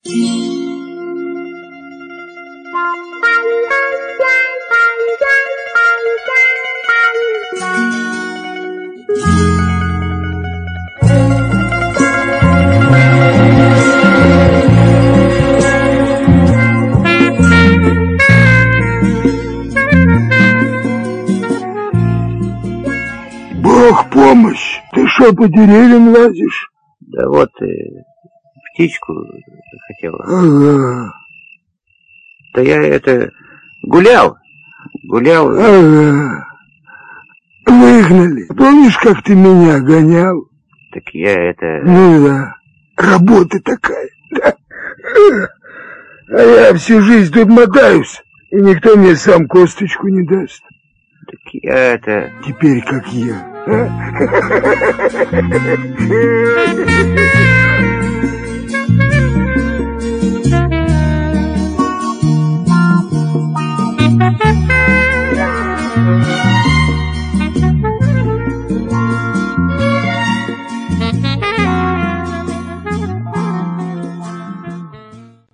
Бог помощь! Ты что, по деревьям лазишь? Да вот, птичку хотел. Ага. Да я гулял. Ага. Выгнали. Помнишь, как ты меня гонял? Так я Ну да. Работа такая. Да. А я всю жизнь тут мотаюсь, и никто мне сам косточку не даст. Так я Теперь как я.